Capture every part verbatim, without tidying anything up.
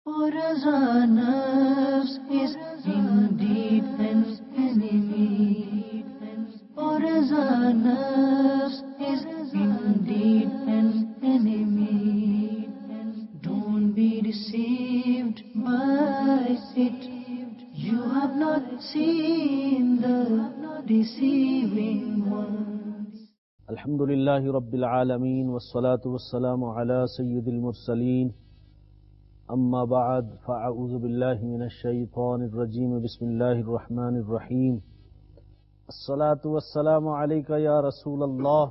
For as our nafs is indeed an enemy, for as our nafs is indeed an enemy, don't be deceived by it. You have not seen the deceiving ones. Alhamdulillahi Rabbil Alameen, wassalatu wassalamu ala Sayyidil Mursaleen. أما بعد فأعوذ بالله من الشيطان الرجيم بسم الله الرحمن الرحيم الصلاة والسلام عليك يا رسول الله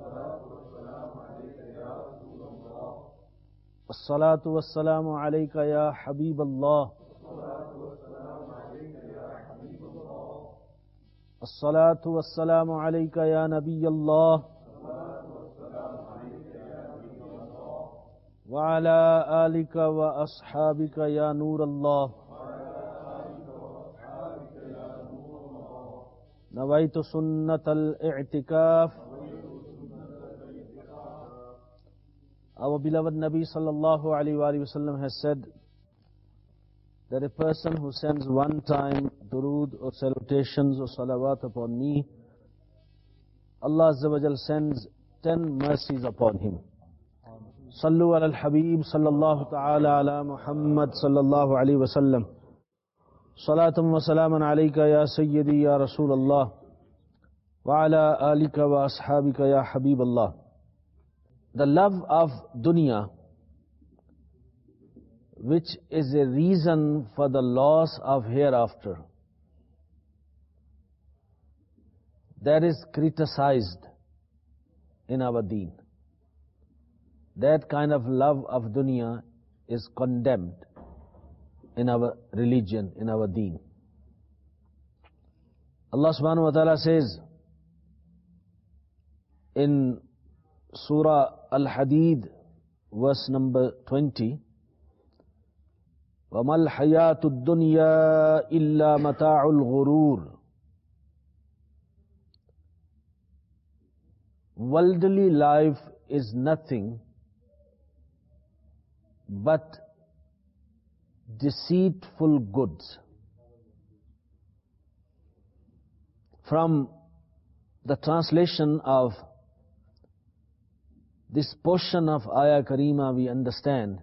الصلاة والسلام عليك يا حبيب الله الصلاة والسلام عليك يا نبي الله وعلى آلك وأصحابك يا نور الله نويت سنة الاعتكاف. Our beloved Nabi sallallahu alayhi wa sallam has said that a person who sends one time durood or salutations or salawat upon me, Allah Azza wa Jal sends ten mercies upon him. صلوا على الحبيب صلى الله تعالى على محمد صلى الله عليه وسلم صلاة وسلاما عليك يا سيدي يا رسول الله وعلى آلك وأصحابك يا حبيب الله. The love of dunya, which is a reason for the loss of hereafter, that is criticized in our deen. That kind of love of dunya is condemned in our religion, in our deen. Allah subhanahu wa ta'ala says in Surah Al-Hadid, verse number twenty, وَمَا الْحَيَاةُ الدُّنْيَا إِلَّا مَتَاعُ الْغُرُورِ. Worldly life is nothing but deceitful goods. From the translation of this portion of Ayah Karima, we understand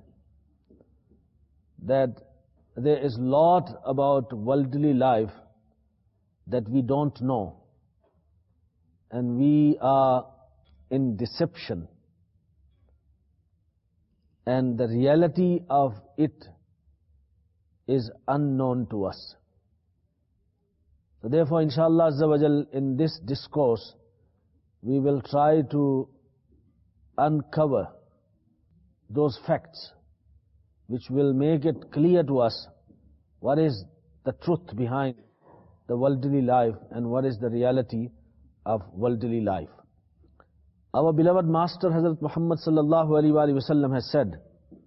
that there is lot about worldly life that we don't know, and we are in deception, and the reality of it is unknown to us. So therefore, inshallah Azza wa Jal, in this discourse, we will try to uncover those facts which will make it clear to us what is the truth behind the worldly life and what is the reality of worldly life. Our beloved Master Hazrat Muhammad sallallahu alaihi wasallam has said,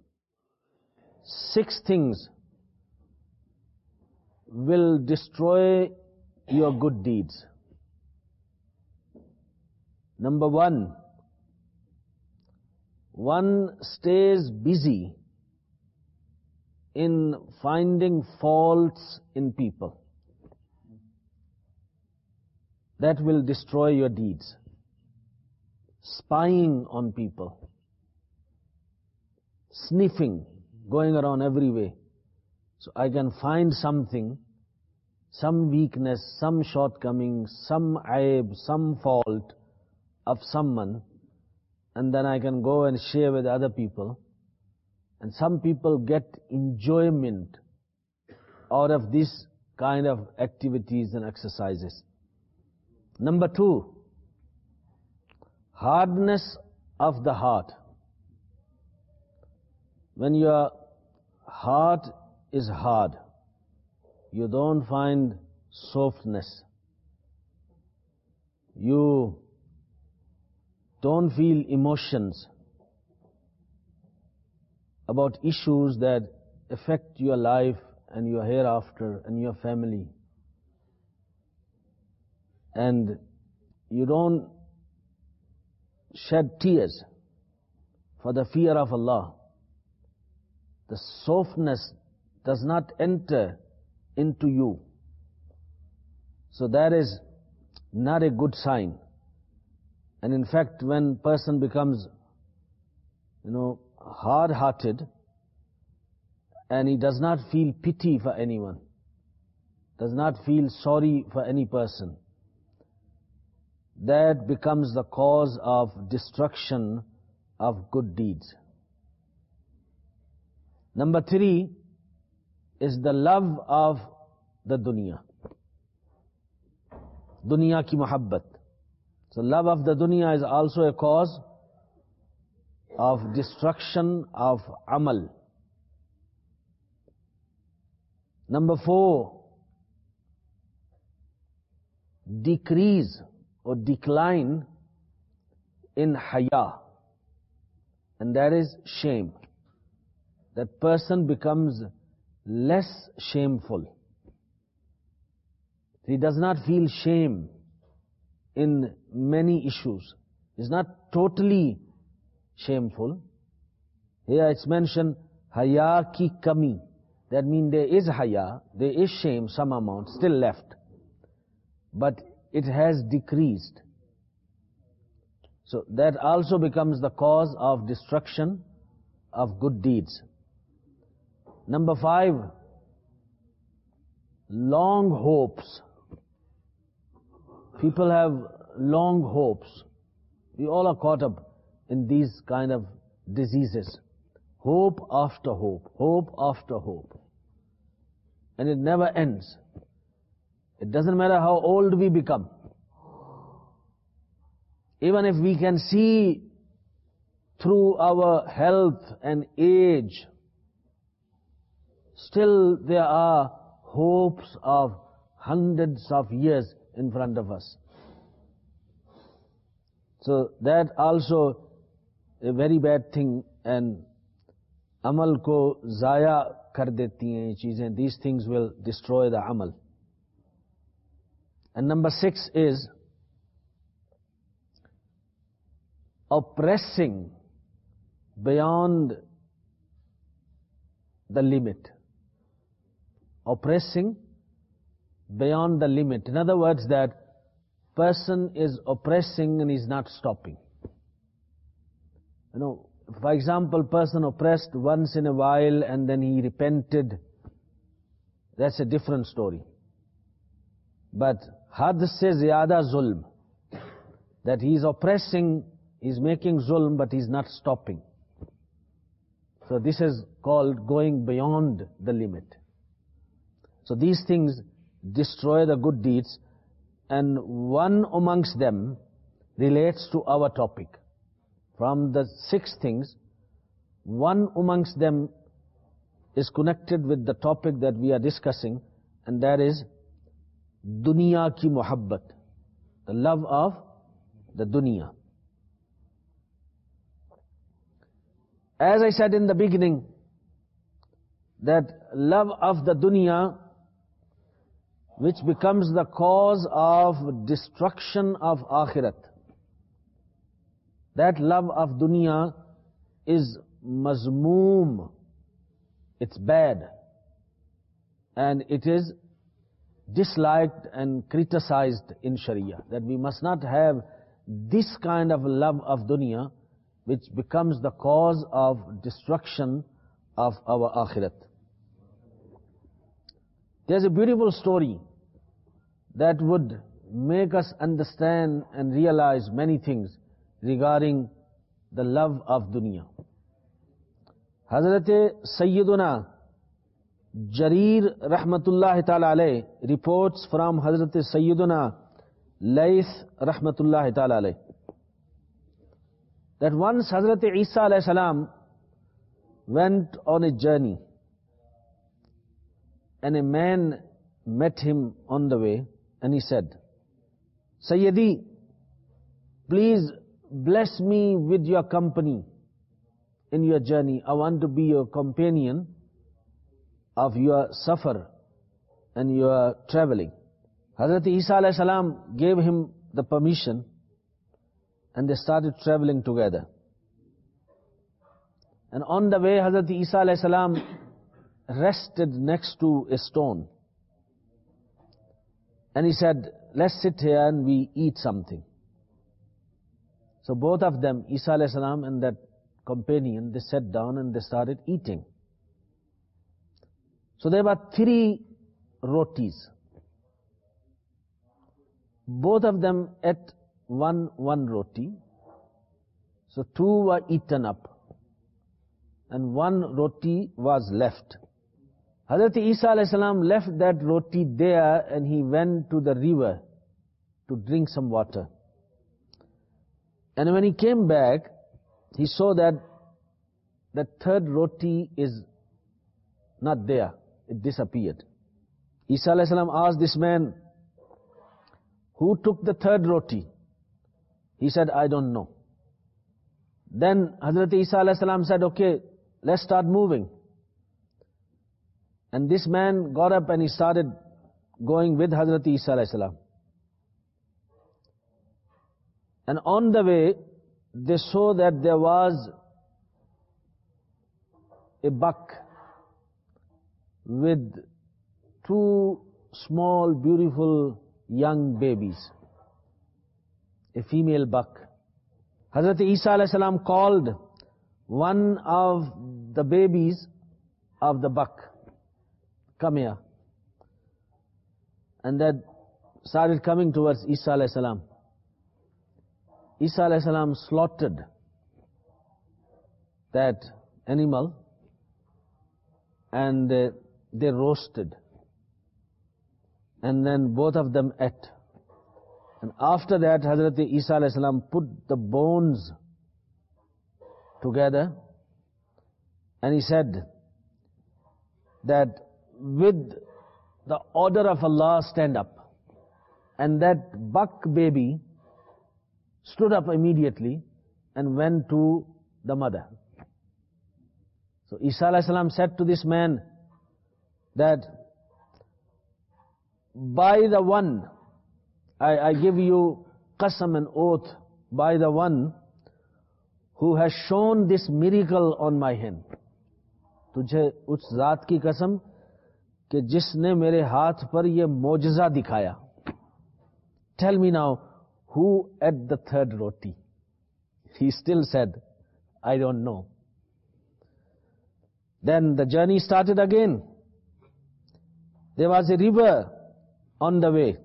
six things will destroy your good deeds. Number one, one stays busy in finding faults in people. That will destroy your deeds. Spying on people, sniffing, going around every way, so I can find something, some weakness, some shortcoming, some aib, some fault of someone, and then I can go and share with other people. And some people get enjoyment out of this kind of activities and exercises. Number two, hardness of the heart. When your heart is hard, you don't find softness. You don't feel emotions about issues that affect your life and your hereafter and your family. And you don't shed tears for the fear of Allah the softness does not enter into you. So that is not a good sign. And in fact, when person becomes, you know, hard-hearted, and he does not feel pity for anyone, does not feel sorry for any person, that becomes the cause of destruction of good deeds. Number three is the love of the dunya. Dunya ki muhabbat. So love of the dunya is also a cause of destruction of amal. Number four, decrease or decline in haya, and that is shame. That person becomes less shameful. He does not feel shame in many issues. He's not totally shameful. Here it's mentioned haya ki kami. That means there is haya, there is shame, some amount still left, but it has decreased. So that also becomes the cause of destruction of good deeds. Number five, long hopes. People have long hopes. We all are caught up in these kind of diseases. Hope after hope, hope after hope. And it never ends. It doesn't matter how old we become. Even if we can see through our health and age, still there are hopes of hundreds of years in front of us. So that also a very bad thing, and amal ko zaya kar deti hain ye cheezein. These things will destroy the amal. And number six is oppressing beyond the limit. Oppressing beyond the limit. In other words, that person is oppressing and is not stopping. You know, for example, person oppressed once in a while and then he repented. That's a different story. But had se ziyada zulm, that he is oppressing, he is making zulm, but he is not stopping. So this is called going beyond the limit. So these things destroy the good deeds, and one amongst them relates to our topic. From the six things, one amongst them is connected with the topic that we are discussing, and that is dunya ki muhabbat, the love of the dunya. As I said in the beginning, that love of the dunya, which becomes the cause of destruction of akhirat, that love of dunya is mazmoom, it's bad, and it is disliked and criticized in Sharia, that we must not have this kind of love of dunya which becomes the cause of destruction of our akhirat. There's a beautiful story that would make us understand and realize many things regarding the love of dunya. Hazrat Sayyiduna Jarir Rahmatullahi Ta'ala alayh reports from Hazrat Sayyiduna Layth Rahmatullahi Ta'ala alayh that once Hazrat Isa alayhi salam went on a journey, and a man met him on the way, and he said, Sayyidi, please bless me with your company in your journey. I want to be your companion of your safar and your traveling. Hazrat Isa alayhi salam gave him the permission, and they started traveling together. And on the way, Hazrat Isa alayhi salam rested next to a stone. And he said, let's sit here and we eat something. So both of them, Isa alayhi salam and that companion, they sat down and they started eating. So there were three rotis. Both of them ate one, one roti. So two were eaten up. And one roti was left. Hazrat Isa alayhi salam left that roti there and he went to the river to drink some water. And when he came back, he saw that the third roti is not there. It disappeared. Isa alayhi salam asked this man, who took the third roti? He said, I don't know. Then Hazrat Isa alayhi salam said, okay, let's start moving. And this man got up and he started going with Hazrat Isa alayhi salam. And on the way, they saw that there was a buck with two small, beautiful young babies. A female buck. Hazrat Isa alayhi salam called one of the babies of the buck. Come here. And that started coming towards Isa alayhi salam. Isa alayhi salam slaughtered that animal and uh, they roasted. And then both of them ate. And after that, Hazrat Isa alayhi salam put the bones together and he said that with the order of Allah, stand up. And that buck baby stood up immediately and went to the mother. So Isa alayhi salam said to this man that, by the one, I, I give you qasam and oath, by the one who has shown this miracle on my hand. तुझे उस जात की कसम कि जिसने मेरे हाथ पर ये मोजज़ा दिखाया. Tell me now, who ate the third roti? He still said, I don't know. Then the journey started again. There was a river on the way.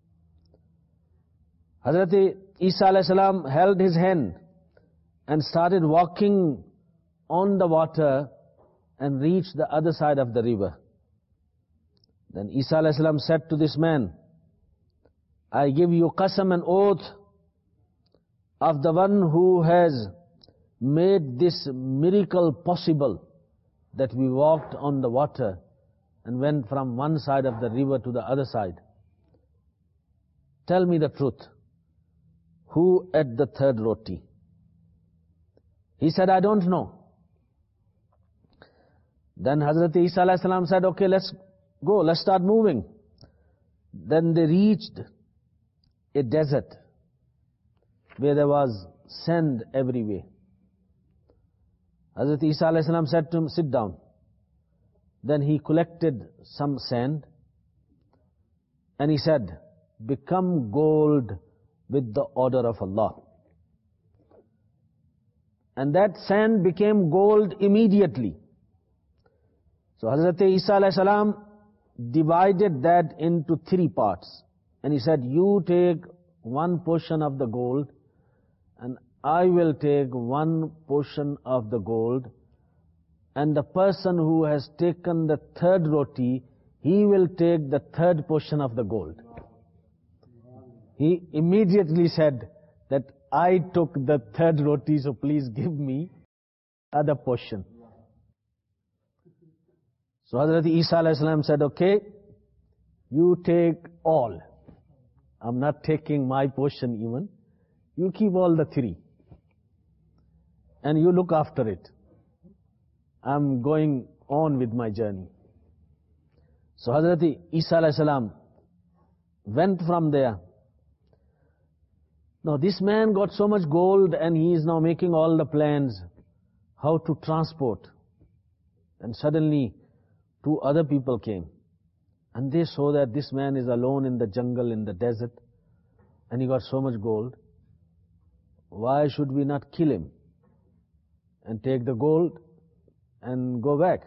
Hazrat Isa alayhi salam held his hand and started walking on the water and reached the other side of the river. Then Isa alayhi salam said to this man, I give you qasam and oath of the one who has made this miracle possible, that we walked on the water and went from one side of the river to the other side. Tell me the truth. Who ate the third roti? He said, I don't know. Then Hazrat Isa alayhi salam said, okay, let's go, let's start moving. Then they reached a desert where there was sand everywhere. Hazrat Isa alayhi salam said to him, sit down. Then he collected some sand and he said, become gold with the order of Allah. And that sand became gold immediately. So Hazrat Isa alayhi salam divided that into three parts. And he said, you take one portion of the gold and I will take one portion of the gold. And the person who has taken the third roti, he will take the third portion of the gold. He immediately said that I took the third roti, so please give me other portion. So Hazrat Isa alayhi salam said, okay, you take all. I'm not taking my portion even. You keep all the three. And you look after it. I'm going on with my journey. So Hazrat Isa alayhi salam went from there. Now this man got so much gold and he is now making all the plans. how to transport. And suddenly two other people came, and they saw that this man is alone in the jungle, in the desert, and he got so much gold. Why should we not kill him and take the gold and go back?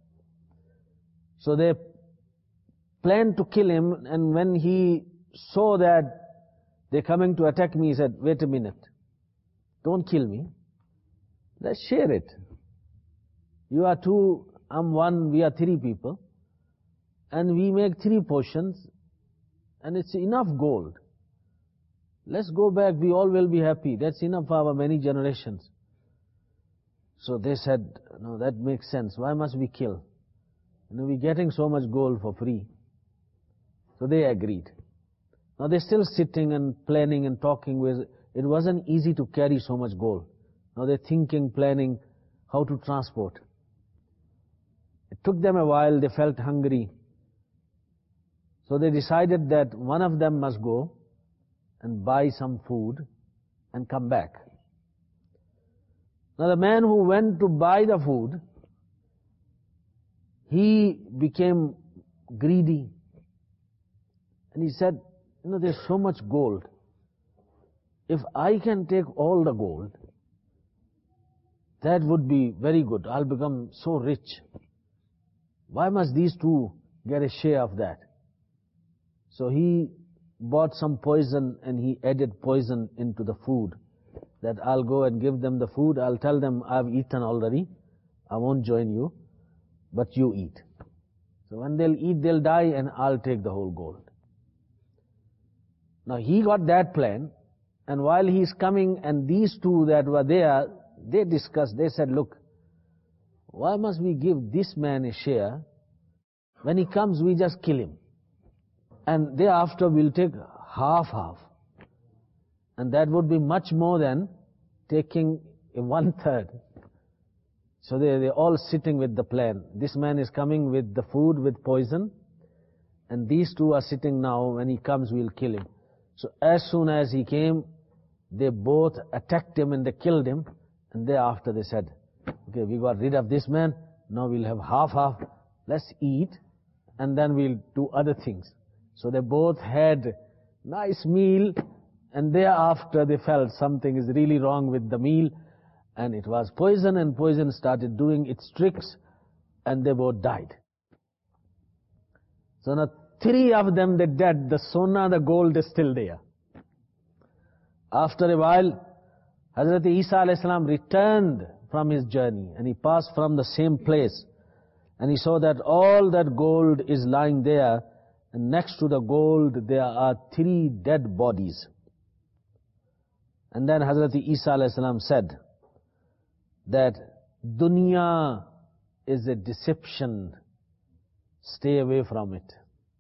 So they planned to kill him, and when he saw that they're coming to attack me, he said, wait a minute, don't kill me, let's share it. You are two, I'm one, we are three people, and we make three portions, and it's enough gold. Let's go back, we all will be happy. That's enough for our many generations. So they said, no, that makes sense. Why must we kill? You know, we're getting so much gold for free. So they agreed. Now they're still sitting and planning and talking with, it wasn't easy to carry so much gold. Now they're thinking, planning how to transport. It took them a while, they felt hungry. So they decided that one of them must go and buy some food and come back. Now the man who went to buy the food, he became greedy. And he said, you know, there's so much gold. If I can take all the gold, that would be very good. I'll become so rich. Why must these two get a share of that? So he bought some poison and he added poison into the food. That I'll go and give them the food. I'll tell them I've eaten already. I won't join you, but you eat. So when they'll eat, they'll die and I'll take the whole gold. Now he got that plan, and while he's coming, and these two that were there, they discussed, they said, look, why must we give this man a share? When he comes, we just kill him. And thereafter we'll take half-half. And that would be much more than taking a one-third. So they, they're all sitting with the plan. This man is coming with the food, with poison, and these two are sitting now. When he comes, we'll kill him. So as soon as he came, they both attacked him and they killed him. And thereafter they said, okay, we got rid of this man, now we'll have half-half. Let's eat, and then we'll do other things. So they both had nice meal, and thereafter they felt something is really wrong with the meal, and it was poison, and poison started doing its tricks, and they both died. So now three of them, they dead, the sona, the gold is still there. After a while, Hazrat Isa alayhi salam returned from his journey, and he passed from the same place, and he saw that all that gold is lying there, and next to the gold there are three dead bodies. And then Hazrat Isa alayhi salam said that dunya is a deception, stay away from it.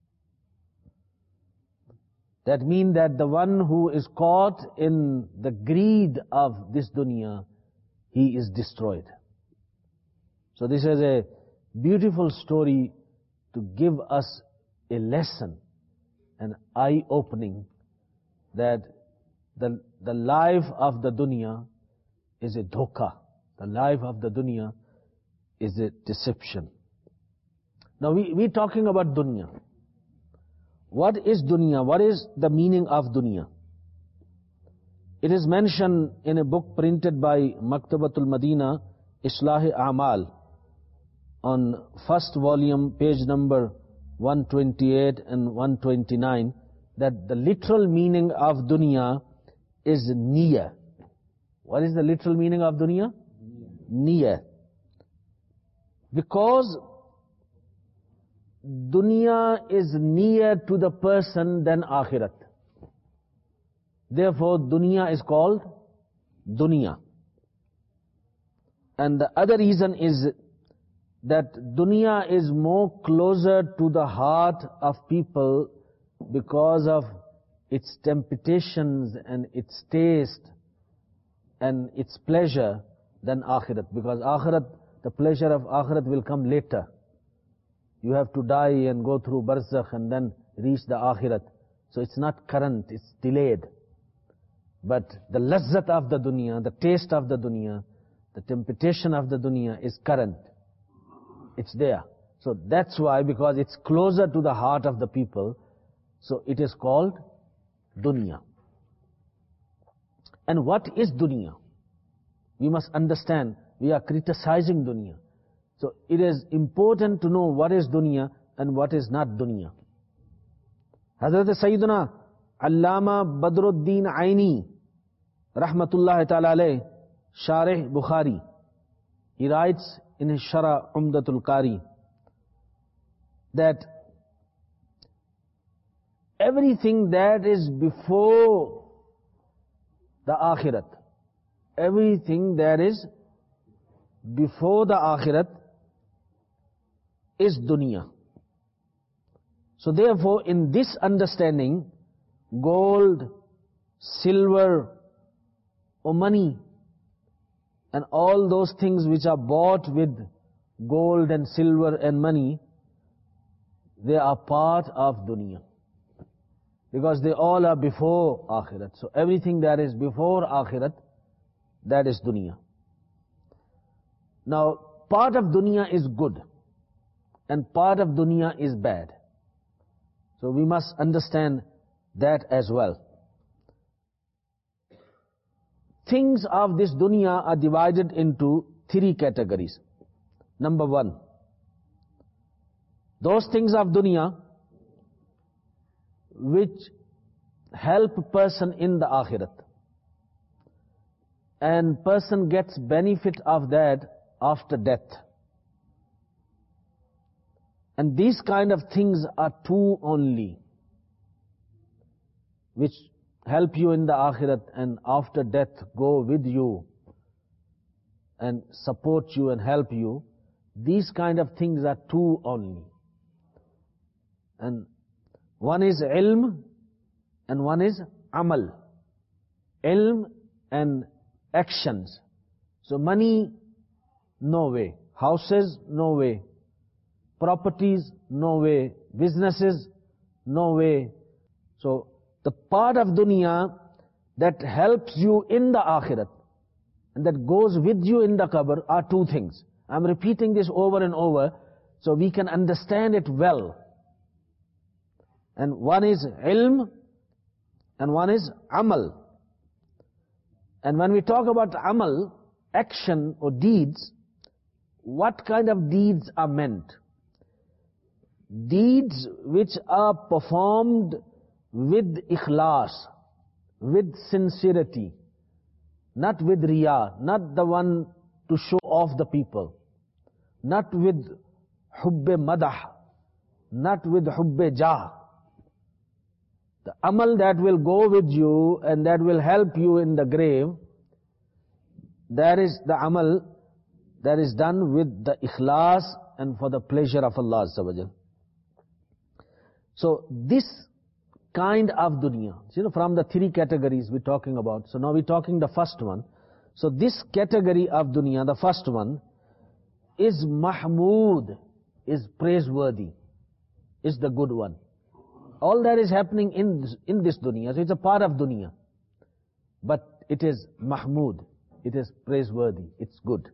That means that the one who is caught in the greed of this dunya, he is destroyed. So this is a beautiful story to give us a lesson, an eye-opening, that the, the life of the dunya is a dhoka. The life of the dunya is a deception. Now we, we're talking about dunya. What is dunya? What is the meaning of dunya? It is mentioned in a book printed by Maktabatul Madina, Islah-e A'mal, on first volume, page number one twenty-eight and one twenty-nine, that the literal meaning of dunya is niyyah. What is the literal meaning of dunya? Niyyah. Because dunya is near to the person than akhirat. Therefore, dunya is called dunya. And the other reason is that dunya is more closer to the heart of people because of its temptations and its taste and its pleasure than akhirat. Because akhirat, the pleasure of akhirat will come later. You have to die and go through barzakh and then reach the akhirat. So it's not current, it's delayed. But the lazzat of the dunya, the taste of the dunya, The temptation of the dunya is current. It's there. So that's why, because it's closer to the heart of the people, so it is called dunya. And what is dunya? We must understand, we are criticizing dunya. So it is important to know what is dunya and what is not dunya. Hazrat Sayyidina Allama Badruddin Aini, Rahmatullahi Ta'ala alayh, Sharih Bukhari, he writes in his Sharh Umdatul Qari that everything that is before the Akhirat, everything that is before the Akhirat is dunya. So therefore, in this understanding, gold, silver, or money, and all those things which are bought with gold and silver and money, they are part of dunya. Because they all are before Akhirat. So everything that is before Akhirat, that is dunya. Now, part of dunya is good, and part of dunya is bad. So we must understand that as well. Things of this dunya are divided into three categories. Number one, those things of dunya which help a person in the Akhirat, and person gets benefit of that after death. And these kind of things are two only, which help you in the Akhirat and after death go with you and support you and help you. These kind of things are two only. And one is ilm and one is amal. Ilm and actions. So money, no way. Houses, no way. Properties, no way. Businesses, no way. So the part of dunya that helps you in the Akhirat and that goes with you in the qabr are two things. I'm repeating this over and over so we can understand it well. And one is ilm and one is amal. And when we talk about amal, action or deeds, what kind of deeds are meant? Deeds which are performed with ikhlas, with sincerity, not with riya, not the one to show off the people, not with hubbe madah, not with hubbe jah. The amal that will go with you and that will help you in the grave, that is the amal that is done with the ikhlas and for the pleasure of Allah Azza wa Jal. So this kind of dunya, you know, from the three categories we're talking about. So now we're talking the first one. So this category of dunya, the first one, is mahmood, is praiseworthy, is the good one. All that is happening in this, in this dunya, so it's a part of dunya. But it is mahmood, it is praiseworthy, it's good.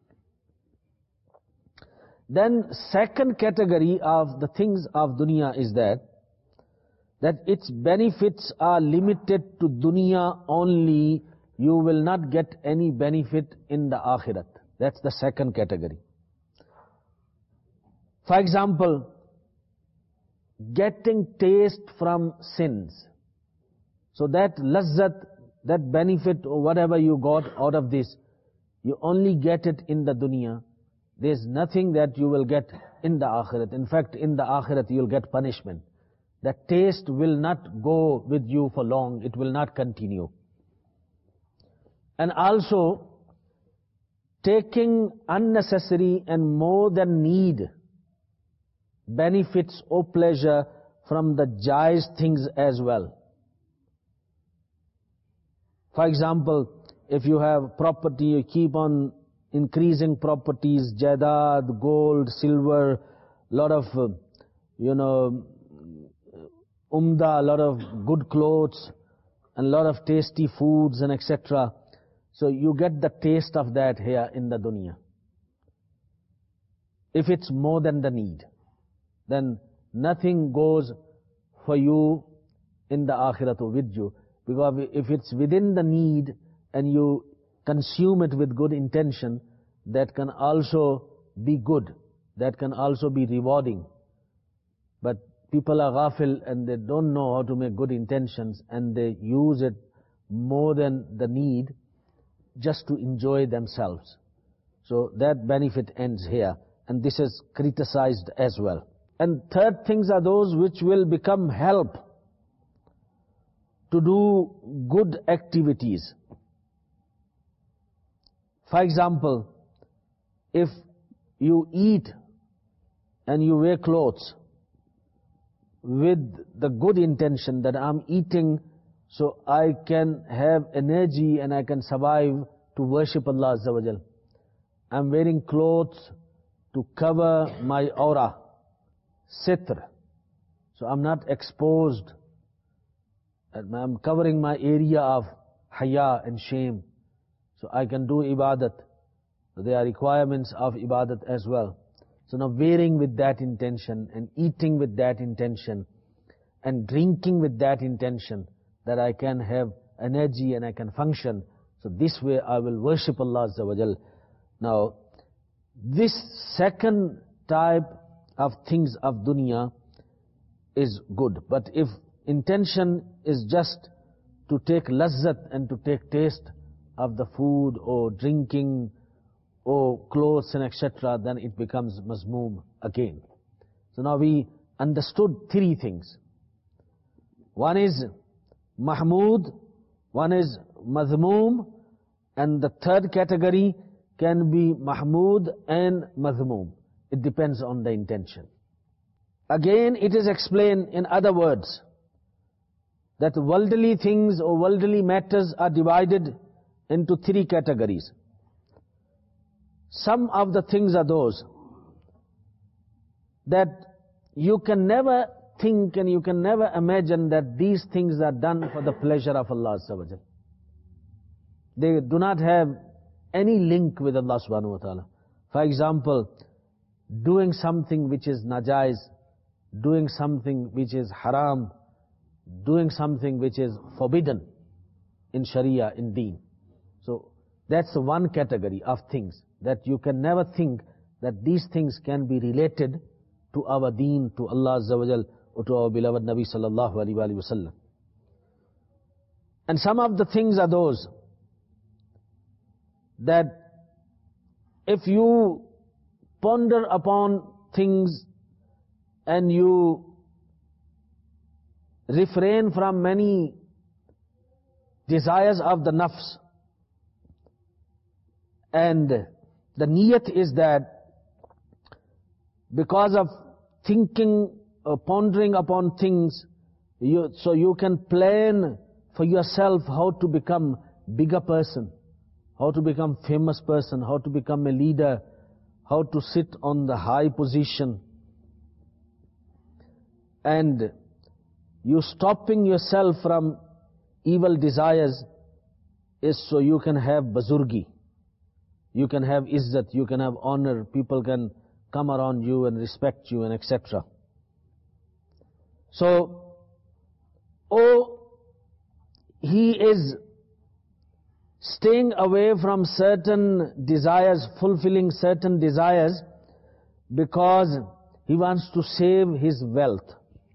Then second category of the things of dunya is that, that its benefits are limited to dunya only. You will not get any benefit in the Akhirat. That's the second category. For example, getting taste from sins. So that lazzat, that benefit or whatever you got out of this, you only get it in the dunya. There's nothing that you will get in the Akhirat. In fact, in the Akhirat you will get punishment. That taste will not go with you for long. It will not continue. And also, taking unnecessary and more than need benefits or pleasure from the jaiz things as well. For example, if you have property, you keep on increasing properties, jaidad, gold, silver, lot of, uh, you know, umda, a lot of good clothes, and a lot of tasty foods and et cetera. So you get the taste of that here in the dunya. If it's more than the need, then nothing goes for you in the akhiratu with you. Because if it's within the need and you consume it with good intention, that can also be good. That can also be rewarding. But people are ghafil and they don't know how to make good intentions, and they use it more than the need just to enjoy themselves. So that benefit ends here, and this is criticized as well. And third things are those which will become help to do good activities. For example, if you eat and you wear clothes with the good intention that I'm eating so I can have energy and I can survive to worship Allah Azza wa Jal. I'm wearing clothes to cover my aura, sitr. So I'm not exposed. I'm covering my area of haya and shame. So I can do ibadat. There are requirements of ibadat as well. So now wearing with that intention and eating with that intention and drinking with that intention that I can have energy and I can function. So this way I will worship Allah Azza wa Jal. Now, this second type of things of dunya is good. But if intention is just to take lazzat and to take taste of the food or drinking or clothes and et cetera, then it becomes mazmoom again. So now we understood three things. One is mahmud, one is mazmoom, and the third category can be mahmud and mazmoom. It depends on the intention. Again, it is explained in other words that worldly things or worldly matters are divided into three categories. Some of the things are those that you can never think and you can never imagine that these things are done for the pleasure of Allah Azza wa Jal. They do not have any link with Allah subhanahu wa ta'ala. For example, doing something which is najaiz, doing something which is haram, doing something which is forbidden in Sharia, in Deen. So that's one category of things that you can never think that these things can be related to our Deen, to Allah Azza wa Jal, or to our beloved Nabi sallallahu alaihi wa sallam. And some of the things are those that if you ponder upon things and you refrain from many desires of the nafs, and the niyat is that because of thinking or pondering upon things, you, so you can plan for yourself how to become bigger person, how to become famous person, how to become a leader, how to sit on the high position. And you stopping yourself from evil desires is so you can have bazurgi, you can have izzat, you can have honor, people can come around you and respect you and et cetera. So, oh, he is staying away from certain desires, fulfilling certain desires, because he wants to save his wealth.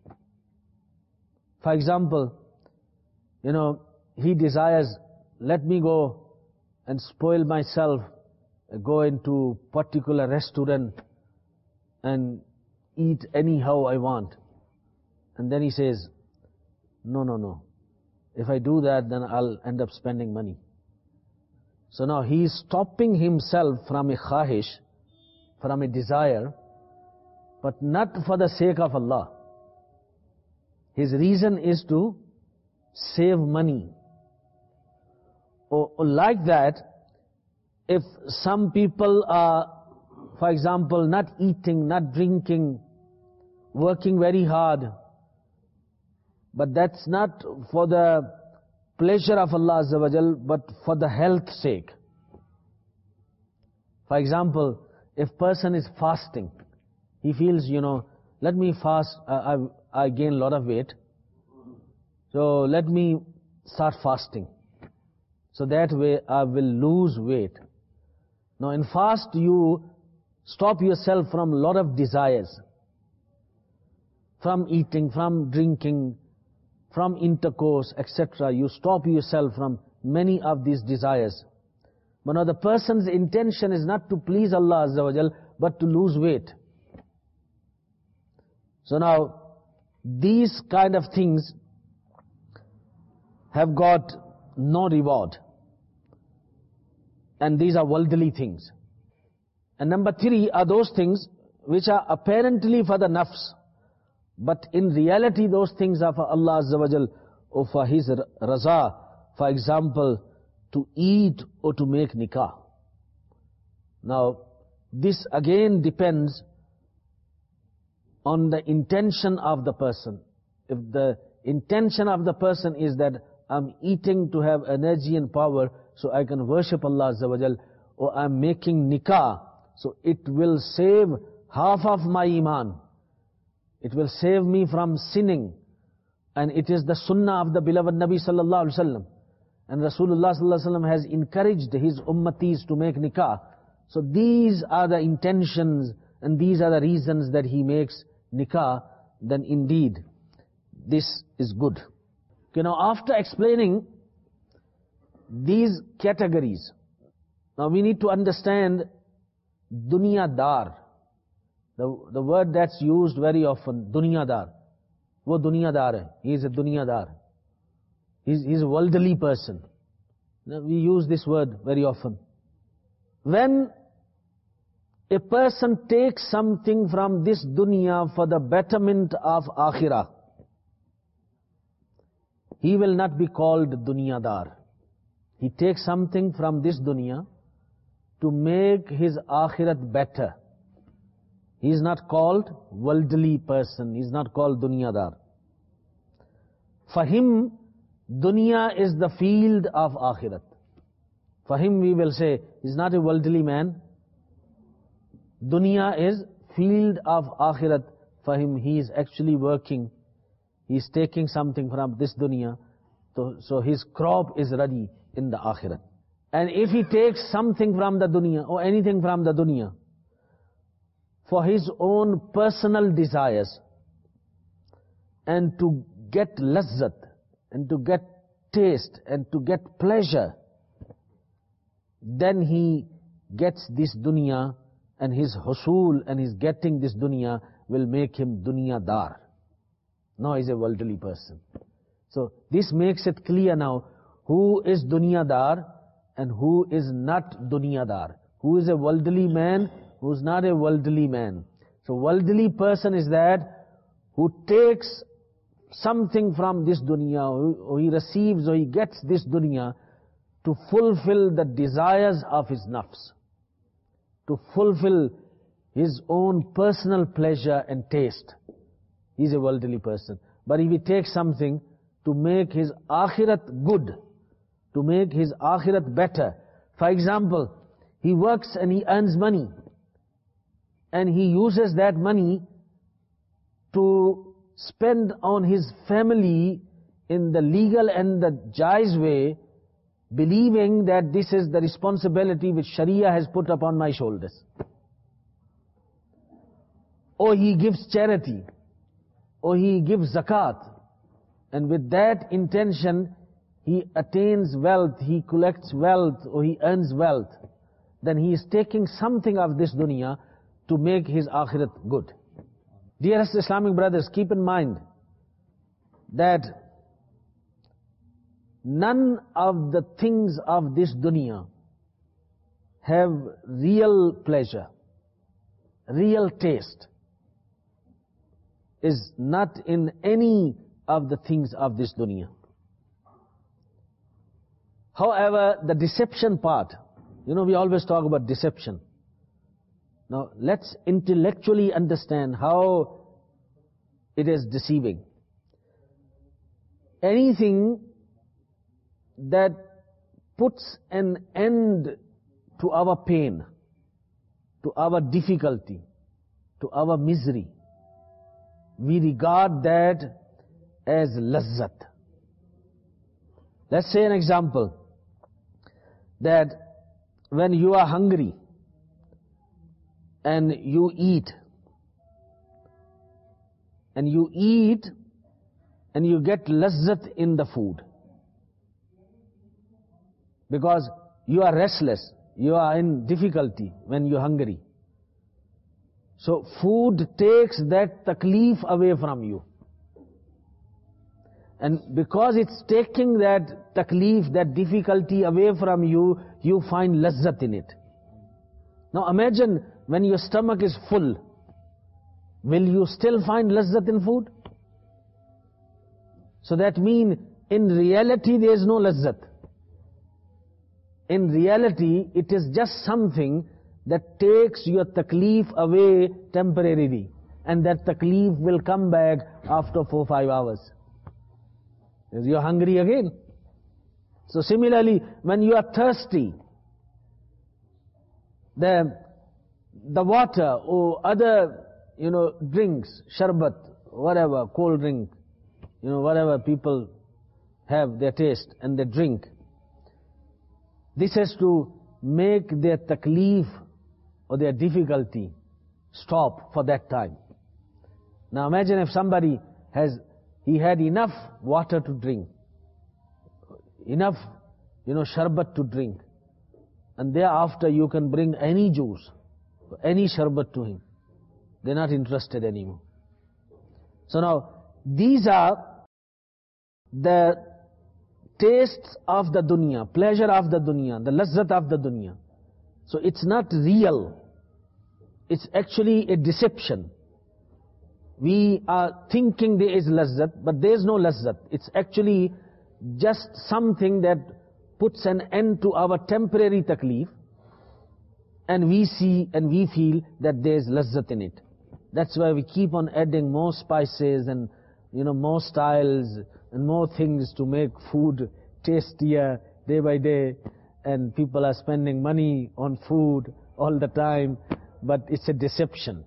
For example, you know, he desires, let me go and spoil myself, go into particular restaurant and eat anyhow I want. And then he says, no, no, no. If I do that, then I'll end up spending money. So now he is stopping himself from a khahish, from a desire, but not for the sake of Allah. His reason is to save money. Or, or like that, if some people are, for example, not eating, not drinking, working very hard, but that's not for the pleasure of Allah Azza wa Jal, but for the health's sake. For example, if person is fasting, he feels, you know, let me fast, uh, I, I gain a lot of weight, so let me start fasting. So that way I will lose weight. Now in fast you stop yourself from a lot of desires, from eating, from drinking, from intercourse, et cetera. You stop yourself from many of these desires. But now the person's intention is not to please Allah Azza wa Jal, but to lose weight. So now, these kind of things have got no reward. And these are worldly things. And number three are those things which are apparently for the nafs, but in reality those things are for Allah Azza wa Jal, or for His raza. For example, to eat or to make nikah. Now, this again depends on the intention of the person. If the intention of the person is that I'm eating to have energy and power so I can worship Allah Azza wa Jal, or I'm making nikah, so it will save half of my iman. It will save me from sinning. And it is the sunnah of the beloved Nabi sallallahu alaihi wasallam. And Rasulullah sallallahu alaihi wasallam has encouraged his ummatis to make nikah. So these are the intentions and these are the reasons that he makes nikah, then indeed this is good. Okay, now after explaining these categories, now we need to understand dunyadar. The, the word that's used very often, dunyadar. Wo dunyadar hai. He is a dunyadar. He's, he's a worldly person. Now, we use this word very often. When a person takes something from this dunya for the betterment of akhirah, he will not be called dunyadar. He takes something from this dunya to make his akhirat better. He is not called worldly person. He is not called dunyadar. For him, dunya is the field of akhirat. For him we will say, he is not a worldly man. Dunya is field of akhirat. For him, he is actually working. He is taking something from this dunya. So, so his crop is ready in the akhirat. And if he takes something from the dunya, or anything from the dunya, for his own personal desires, and to get lazzat, and to get taste, and to get pleasure, then he gets this dunya, and his husul and his getting this dunya will make him dunyadar. Now he's a worldly person. So this makes it clear now who is dunyadar and who is not dunyadar. Who is a worldly man, who is not a worldly man. So worldly person is that who takes something from this dunya, or he receives or he gets this dunya to fulfill the desires of his nafs, to fulfill his own personal pleasure and taste. He is a worldly person. But if he takes something to make his akhirat good, to make his akhirat better, for example, he works and he earns money, and he uses that money to spend on his family in the legal and the jaiz way, believing that this is the responsibility which Sharia has put upon my shoulders. Or he gives charity, or he gives zakat, and with that intention he attains wealth, he collects wealth, or he earns wealth. Then he is taking something of this dunya to make his akhirat good. Dearest Islamic brothers, keep in mind that none of the things of this dunya have real pleasure, real taste, is not in any of the things of this dunya. However, the deception part, you know, we always talk about deception. Now, let's intellectually understand how it is deceiving. Anything that puts an end to our pain, to our difficulty, to our misery, we regard that as lazzat. Let's say an example, that when you are hungry and you eat, and you eat and you get lazzat in the food, because you are restless, you are in difficulty when you are hungry. So food takes that takleef away from you. And because it's taking that takleef, that difficulty away from you, you find lazzat in it. Now imagine when your stomach is full, will you still find lazzat in food? So that means in reality there is no lazzat. In reality it is just something that takes your takleef away temporarily, and that takleef will come back after four, five hours. You're hungry again. So similarly, when you are thirsty, the, the water or other, you know, drinks, sharbat, whatever, cold drink, you know, whatever people have their taste and they drink, this has to make their takleef or their difficulty stop for that time. Now imagine if somebody has, he had enough water to drink, enough, you know, sharbat to drink, and thereafter you can bring any juice, any sharbat to him. They're not interested anymore. So now, these are the tastes of the dunya, pleasure of the dunya, the lazzat of the dunya. So it's not real. It's actually a deception. We are thinking there is lazzat, but there is no lazzat. It's actually just something that puts an end to our temporary takleef, and we see and we feel that there is lazzat in it. That's why we keep on adding more spices and, you know, more styles and more things to make food tastier day by day, and people are spending money on food all the time, but it's a deception.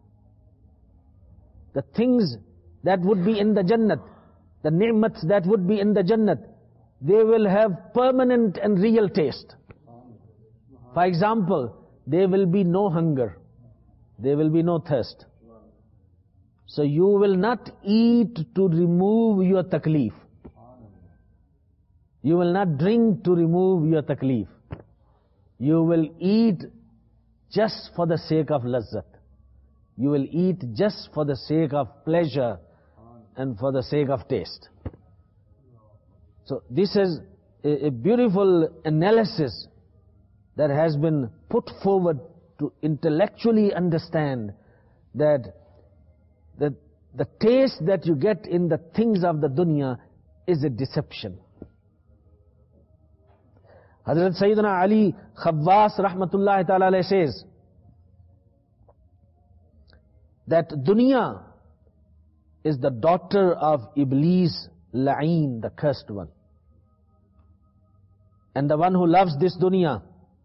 The things that would be in the Jannat, the ni'mats that would be in the Jannat, they will have permanent and real taste. For example, there will be no hunger, there will be no thirst. So you will not eat to remove your takleef. You will not drink to remove your takleef. You will eat just for the sake of lazzat. You will eat just for the sake of pleasure and for the sake of taste. So this is a, a beautiful analysis that has been put forward to intellectually understand that the, the taste that you get in the things of the dunya is a deception. Hazrat Sayyidina Ali Khawwas rahmatullahi ta'ala says that dunya is the daughter of Iblis, La'een, the cursed one. And the one who loves this dunya,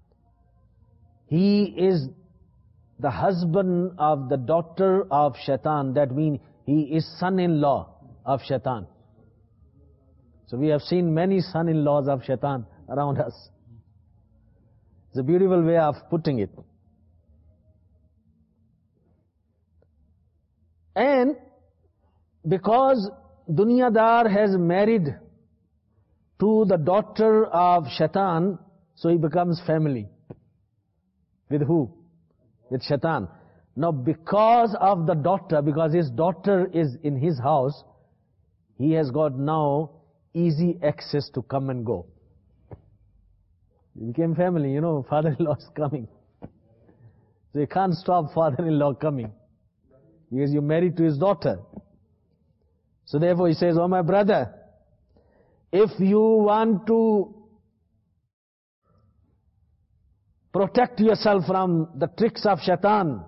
he is the husband of the daughter of Shaitan. That means he is son-in-law of Shaitan. So we have seen many son-in-laws of Shaitan around us. It's a beautiful way of putting it. And because Dunyadar has married to the daughter of Shaitan, so he becomes family. With who? With Shaitan. Now because of the daughter, because his daughter is in his house, he has got now easy access to come and go. He became family, you know, father-in-law is coming. So you can't stop father-in-law coming, because you're married to his daughter. So therefore he says, oh my brother, if you want to protect yourself from the tricks of Shaitan,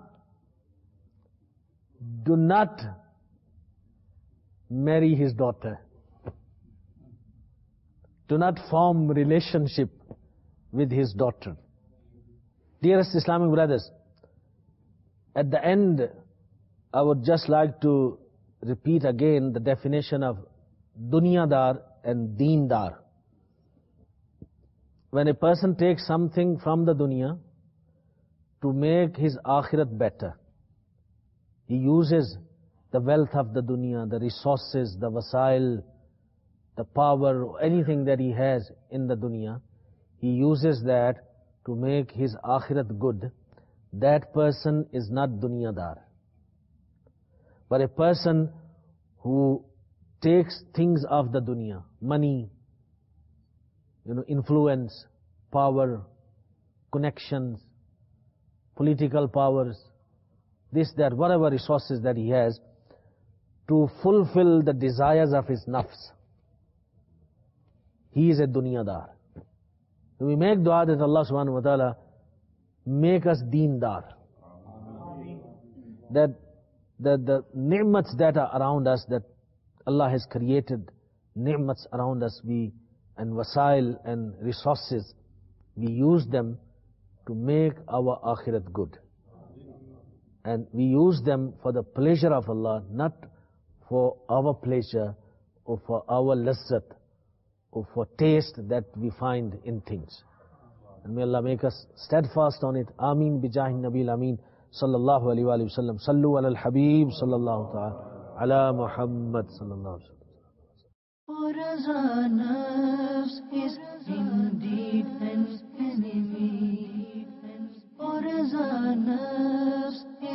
do not marry his daughter. to not form relationship with his daughter. Dearest Islamic brothers, at the end, I would just like to repeat again the definition of dunyadar and deendar. When a person takes something from the dunya to make his akhirat better, he uses the wealth of the dunya, the resources, the wasail, the power, anything that he has in the dunya, he uses that to make his akhirat good. That person is not dunyadar. But a person who takes things of the dunya, money, you know, influence, power, connections, political powers, this, that, whatever resources that he has, to fulfill the desires of his nafs, he is a dunyadar. So we make dua that Allah subhanahu wa ta'ala make us deendar. That the, the ni'mats that are around us, that Allah has created, ni'mats around us, we, and wasail and resources, we use them to make our akhirat good. And we use them for the pleasure of Allah, not for our pleasure or for our lazzat or for taste that we find in things. And may Allah make us steadfast on it. Ameen bijahin nabil ameen. Sallallahu alayhi wa sallam. Sallu ala al-habib. Sallallahu ta'ala. Ala Muhammad. Sallallahu alayhi wa sallam. For as our nafs is indeed an enemy, for as our nafs